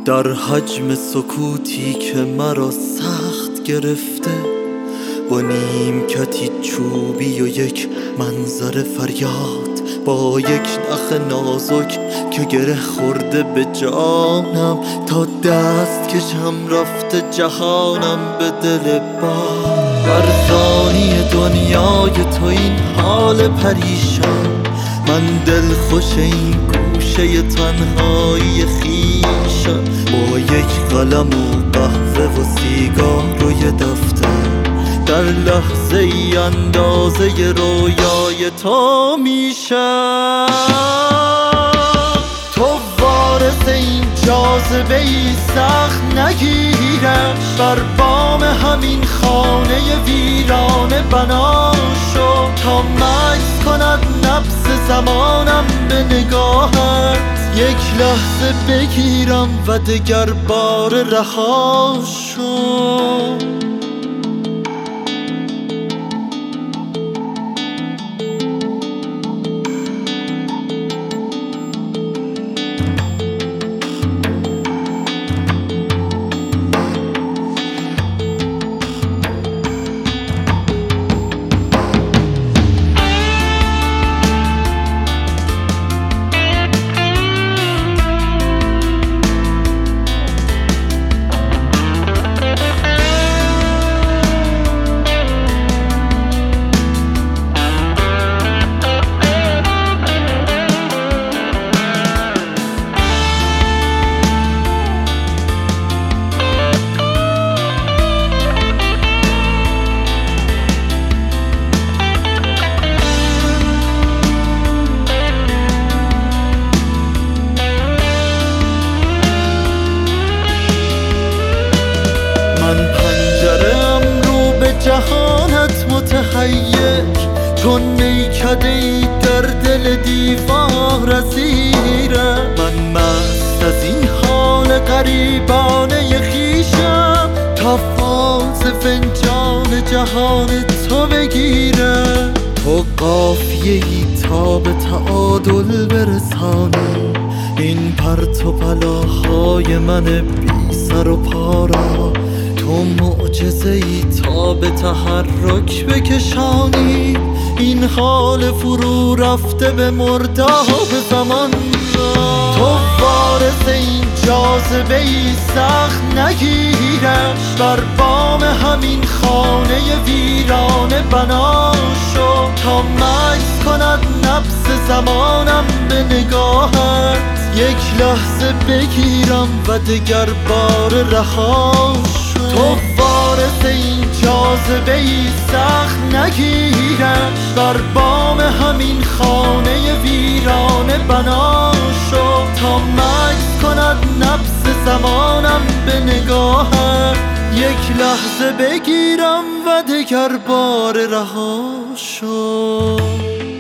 در حجم سکوتی که مرا سخت گرفته، با نیمکتی چوبی و یک منظر فریاد، با یک نخ نازک که گره خورده به جانم، تا دست کشم رفته جهانم به دل باد. ارزانی دنیای تو این حال پریشان، من دل خوش این گوشه تنهایی خویشم، با یک قلم و قهوه و سیگار روی دفتر، در لحظه ای اندازه رویای تو میشم. تو وارث این جاذبه ای سخت نگیرش، بر بام همین خانه ویرانه بنا شو، تا مکث کند نفس زمانم به نگاهت، یک لحظه بگیرم و دگر بار رها شو. من پنجره‌ام رو به جهانت متحیر، چون میکده ای در دل دیوار اسیرم. من مست از این حال غریبانه خویشم، تا فاز فنجان جهان تو بگیرم. تو قافیه ای تا به تعادل برسانی این پرت و پلاهای من بی سر و پا را. تو معجزه ای تا به تحرک بکشانی این حال فرو رفته به مرداب زمان را. تو وارث این جاذبه ای سخت نگیرش، بر بام همین خانه ویرانه بنا شو، تا مکث کند نفس زمانم به نگاهت، یک لحظه بگیرم و دگر بار رها شو. تو وارث این جاذبه ای سخت نگیرش، بر بام همین خانه ویرانه بنا شو، تا مکث کند نفس زمانم به نگاهت، یک لحظه بگیرم و دگر بار رها شو.